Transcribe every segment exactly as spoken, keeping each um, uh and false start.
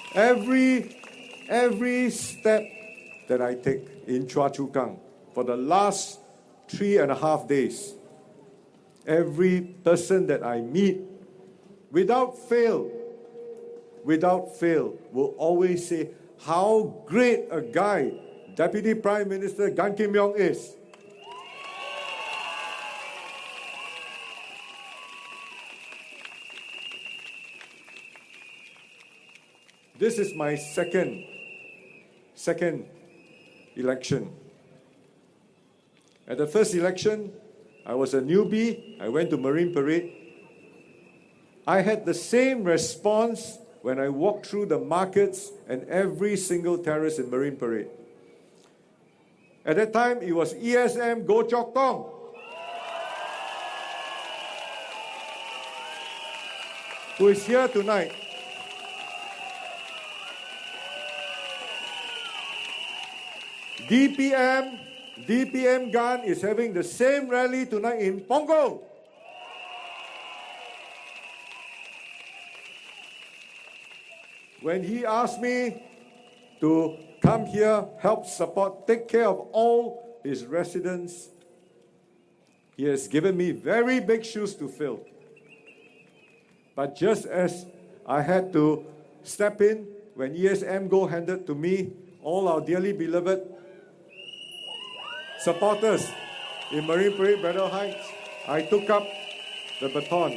Every, every step that I take in Choa Chu Kang for the last three and a half days, every person that I meet, without fail, without fail, will always say how great a guy Deputy Prime Minister Gan Kim Yong is. This is my second, second election. At the first election, I was a newbie. I went to Marine Parade. I had the same response when I walked through the markets and every single terrace in Marine Parade. At that time, it was E S M Goh Chok Tong. Who is here tonight. D P M, D P M Gan is having the same rally tonight in Punggol. When he asked me to come here, help support, take care of all his residents, he has given me very big shoes to fill. But just as I had to step in when E S M Go handed to me all our dearly beloved supporters in Marine Parade, Braddell Heights, I took up the baton.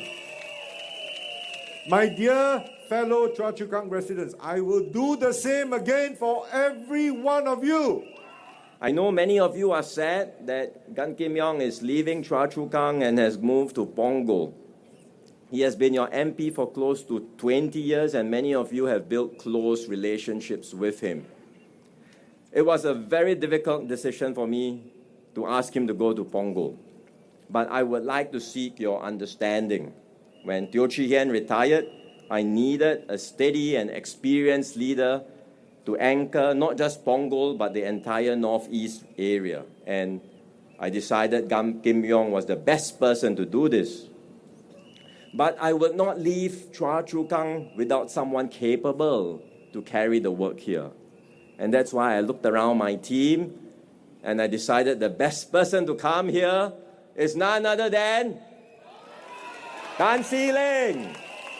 My dear fellow Choa Chu Kang residents, I will do the same again for every one of you. I know many of you are sad that Gan Kim Yong is leaving Choa Chu Kang and has moved to Punggol. He has been your M P for close to twenty years, and many of you have built close relationships with him. It was a very difficult decision for me to ask him to go to Punggol, but I would like to seek your understanding. When Teo Chee Hean retired, I needed a steady and experienced leader to anchor not just Punggol, but the entire northeast area. And I decided Gan Kim Yong was the best person to do this. But I would not leave Choa Chu Kang without someone capable to carry the work here. And that's why I looked around my team and I decided the best person to come here is none other than Tan See Leng.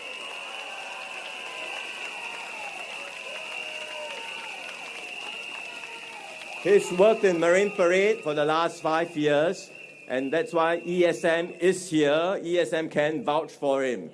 He's worked in Marine Parade for the last five years, and that's why E S M is here. E S M can vouch for him.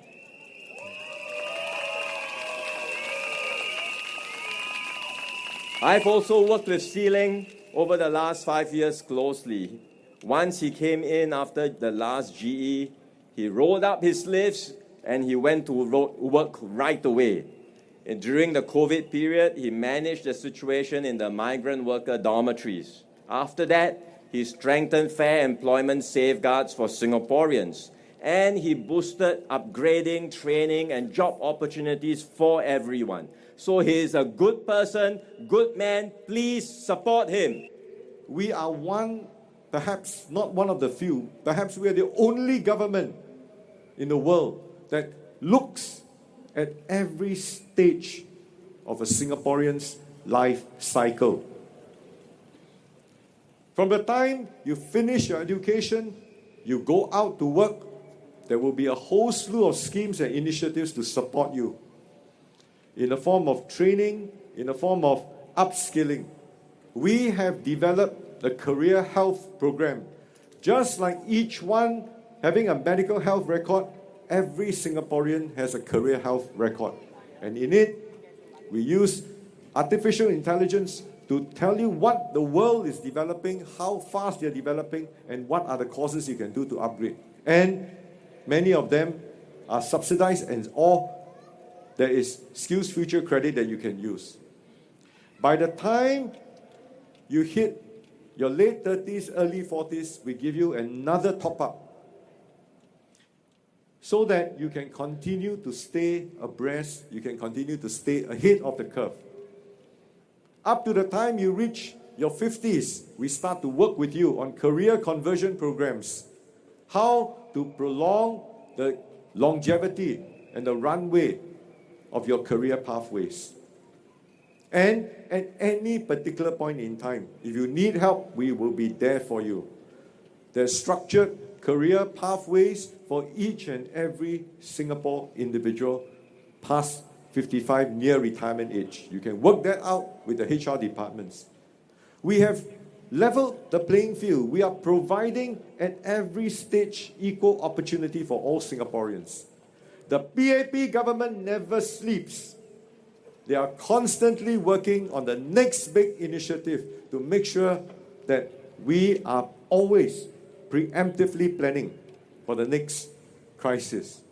I've also worked with See Leng over the last five years closely. Once he came in after the last G E, he rolled up his sleeves and he went to work right away. And during the COVID period, he managed the situation in the migrant worker dormitories. After that, he strengthened fair employment safeguards for Singaporeans. And he boosted upgrading, training, and job opportunities for everyone. So he is a good person, good man. Please support him. We are one, perhaps not one of the few, perhaps we are the only government in the world that looks at every stage of a Singaporean's life cycle. From the time you finish your education, you go out to work, there will be a whole slew of schemes and initiatives to support you in the form of training, in the form of upskilling. We have developed the Career Health Program. Just like each one having a medical health record, every Singaporean has a career health record. And in it, we use artificial intelligence to tell you what the world is developing, how fast they're developing, and what are the courses you can do to upgrade. And many of them are subsidized, and or there is Skills Future credit that you can use. By the time you hit your late thirties, early forties, we give you another top-up so that you can continue to stay abreast, you can continue to stay ahead of the curve. Up to the time you reach your fifties, we start to work with you on career conversion programs. How to prolong the longevity and the runway of your career pathways. And at any particular point in time, if you need help, we will be there for you. There's structured career pathways for each and every Singapore individual past fifty-five, near retirement age. You can work that out with the H R departments. We have leveled the playing field. We are providing at every stage equal opportunity for all Singaporeans. The P A P government never sleeps. They are constantly working on the next big initiative to make sure that we are always preemptively planning for the next crisis.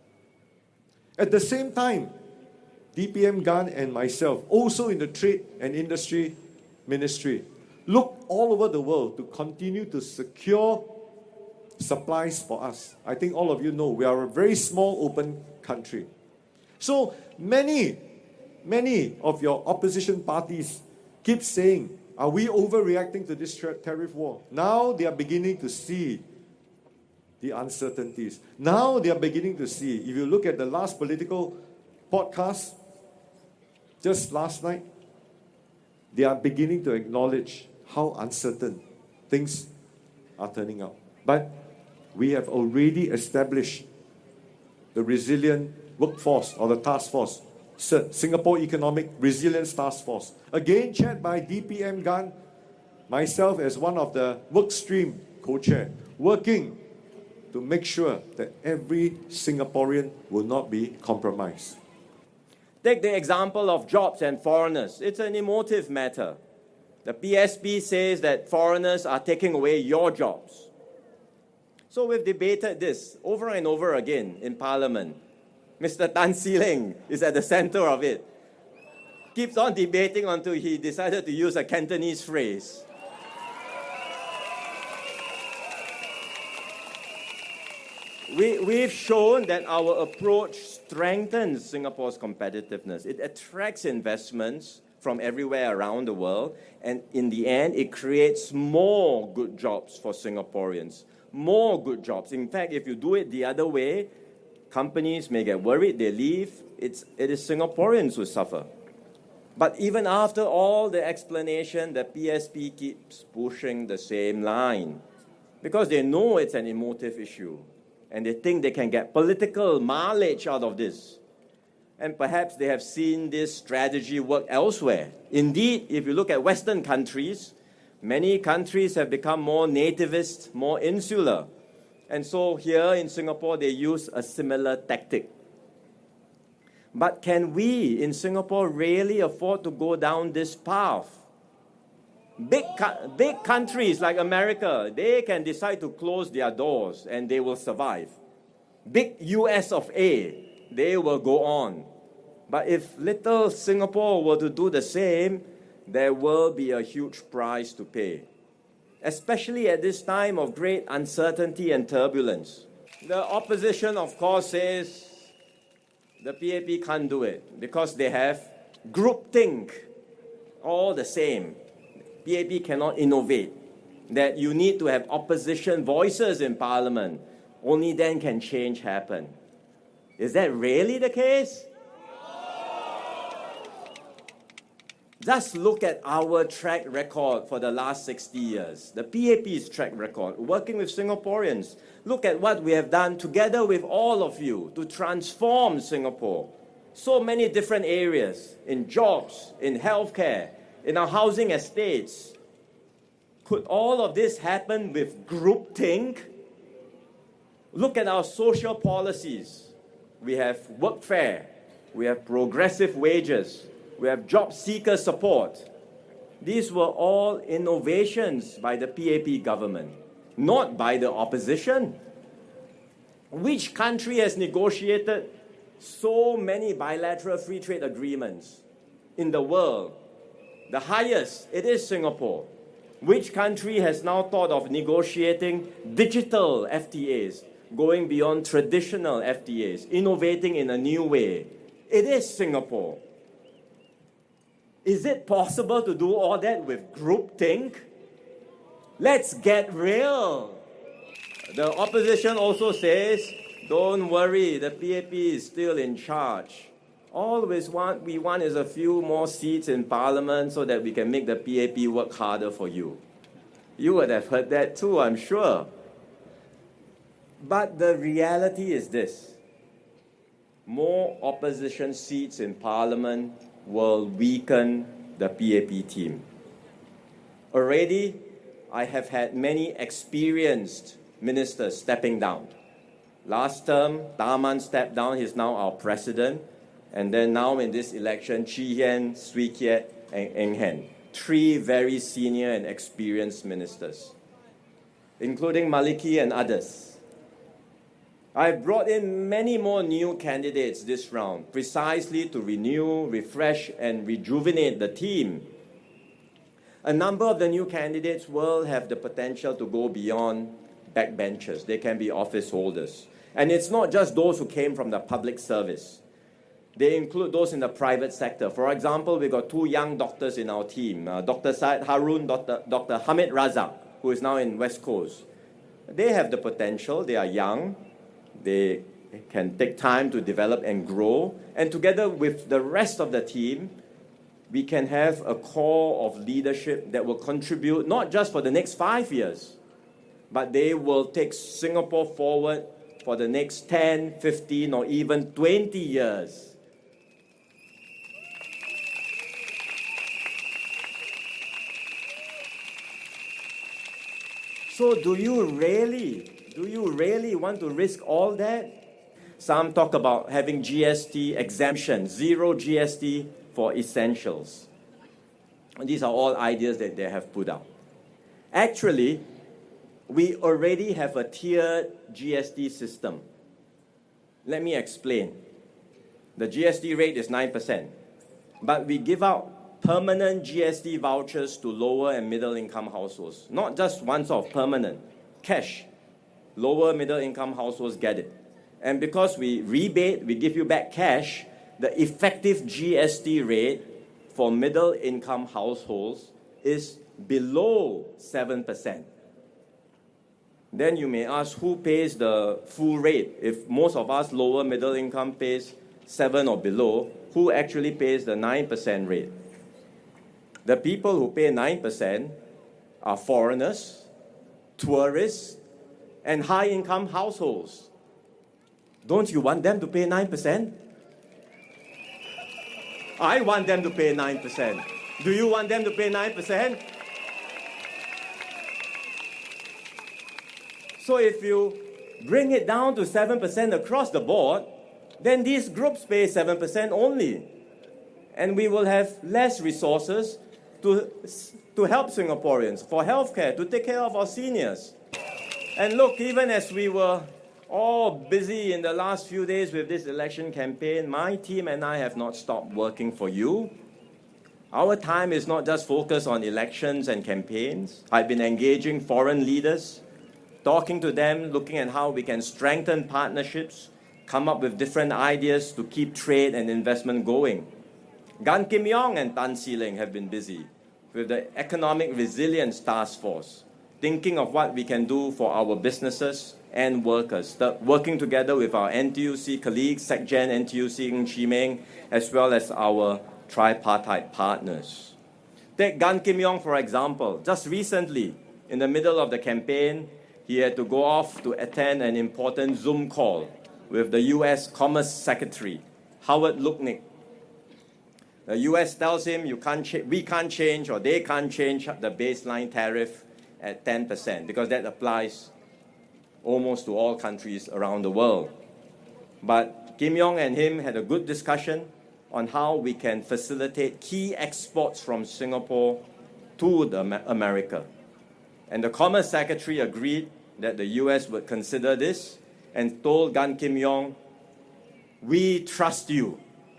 At the same time, D P M Gan and myself, also in the Trade and Industry Ministry, look all over the world to continue to secure supplies for us. I think all of you know we are a very small, open country. So many, many of your opposition parties keep saying, are we overreacting to this tariff war? Now they are beginning to see the uncertainties. Now they are beginning to see, if you look at the last political podcast, just last night, they are beginning to acknowledge how uncertain things are turning out. But we have already established the resilient workforce or the task force, Singapore Economic Resilience Task Force, again chaired by D P M Gan, myself as one of the work stream co-chair, working to make sure that every Singaporean will not be compromised. Take the example of jobs and foreigners. It's an emotive matter. The P S P says that foreigners are taking away your jobs. So we've debated this over and over again in Parliament. Mister Tan See Leng is at the center of it. Keeps on debating until he decided to use a Cantonese phrase. We, we've shown that our approach strengthens Singapore's competitiveness. It attracts investments from everywhere around the world, and in the end, it creates more good jobs for Singaporeans. More good jobs. In fact, if you do it the other way, companies may get worried, they leave. It's, it is Singaporeans who suffer. But even after all the explanation, the P S P keeps pushing the same line because they know it's an emotive issue and they think they can get political mileage out of this. And perhaps they have seen this strategy work elsewhere. Indeed, if you look at Western countries, many countries have become more nativist, more insular. And so here in Singapore, they use a similar tactic. But can we in Singapore really afford to go down this path? Big, big countries like America, they can decide to close their doors and they will survive. Big U S of A, they will go on. But if little Singapore were to do the same, there will be a huge price to pay, especially at this time of great uncertainty and turbulence. The opposition, of course, says the P A P can't do it because they have groupthink, all the same. P A P cannot innovate, that you need to have opposition voices in Parliament. Only then can change happen. Is that really the case? Just look at our track record for the last sixty years, the P A P's track record, working with Singaporeans. Look at what we have done together with all of you to transform Singapore. So many different areas, in jobs, in healthcare, in our housing estates. Could all of this happen with groupthink? Look at our social policies. We have workfare, we have progressive wages, we have job seeker support. These were all innovations by the P A P government, not by the opposition. Which country has negotiated so many bilateral free trade agreements in the world? The highest, it is Singapore. Which country has now thought of negotiating digital F T As, going beyond traditional F T As, innovating in a new way? It is Singapore. Is it possible to do all that with groupthink? Let's get real. The opposition also says, don't worry, the P A P is still in charge All we want, we want is a few more seats in Parliament so that we can make the P A P work harder for you. You would have heard that too, I'm sure. But the reality is this. More opposition seats in Parliament will weaken the P A P team. Already, I have had many experienced ministers stepping down. Last term, Tharman stepped down. He's now our president. And then now in this election, Chee Hien, Swee Keat, and Eng Hen. Three very senior and experienced ministers, including Maliki and others. I've brought in many more new candidates this round, precisely to renew, refresh, and rejuvenate the team. A number of the new candidates will have the potential to go beyond backbenchers. They can be office holders. And it's not just those who came from the public service. They include those in the private sector. For example, we've got two young doctors in our team, uh, Doctor Syed Harun, Doctor Doctor Hamid Razak, who is now in West Coast. They have the potential. They are young. They can take time to develop and grow. And together with the rest of the team, we can have a core of leadership that will contribute not just for the next five years, but they will take Singapore forward for the next ten, fifteen, or even twenty years. So do you really, do you really want to risk all that? Some talk about having G S T exemption, zero G S T for essentials. And these are all ideas that they have put out. Actually, we already have a tiered G S T system. Let me explain. The G S T rate is nine percent, but we give out permanent G S T vouchers to lower and middle income households. Not just once off, permanent, cash. Lower middle income households get it. And because we rebate, we give you back cash, the effective G S T rate for middle income households is below seven percent. Then you may ask, who pays the full rate? If most of us lower middle income pays seven or below, who actually pays the nine percent rate? The people who pay nine percent are foreigners, tourists, and high-income households. Don't you want them to pay nine percent? I want them to pay nine percent. Do you want them to pay nine percent? So if you bring it down to seven percent across the board, then these groups pay seven percent only. And we will have less resources to, to help Singaporeans, for healthcare, to take care of our seniors. And look, even as we were all busy in the last few days with this election campaign, my team and I have not stopped working for you. Our time is not just focused on elections and campaigns. I've been engaging foreign leaders, talking to them, looking at how we can strengthen partnerships, come up with different ideas to keep trade and investment going. Gan Kim Yong and Tan See Leng have been busy with the Economic Resilience Task Force, thinking of what we can do for our businesses and workers, working together with our N T U C colleagues, SecGen, N T U C, Ng Chee Meng, as well as our tripartite partners. Take Gan Kim Yong, for example. Just recently, in the middle of the campaign, he had to go off to attend an important Zoom call with the U S Commerce Secretary, Howard Lutnick. The U S tells him you can't cha- we can't change or they can't change the baseline tariff at ten percent because that applies almost to all countries around the world. But Kim Yong and him had a good discussion on how we can facilitate key exports from Singapore to the America. And the Commerce Secretary agreed that the U S would consider this and told Gan Kim Yong, we trust you.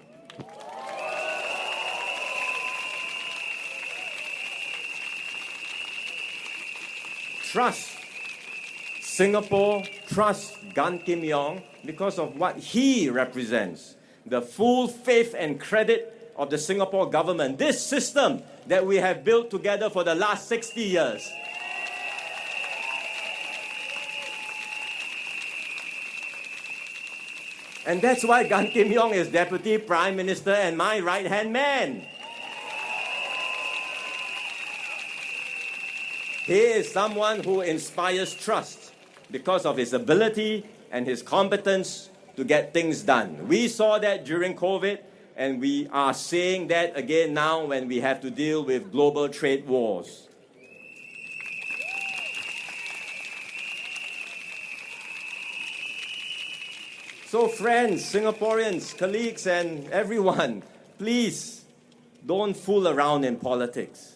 Trust Singapore, trust Gan Kim Yong because of what he represents, the full faith and credit of the Singapore government, this system that we have built together for the last sixty years. And that's why Gan Kim Yong is Deputy Prime Minister and my right-hand man. He is someone who inspires trust because of his ability and his competence to get things done. We saw that during COVID, and we are seeing that again now when we have to deal with global trade wars. So friends, Singaporeans, colleagues, and everyone, please don't fool around in politics.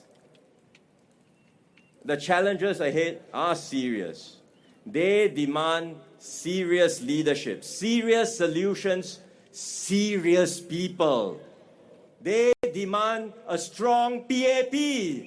The challenges ahead are serious. They demand serious leadership, serious solutions, serious people. They demand a strong P A P,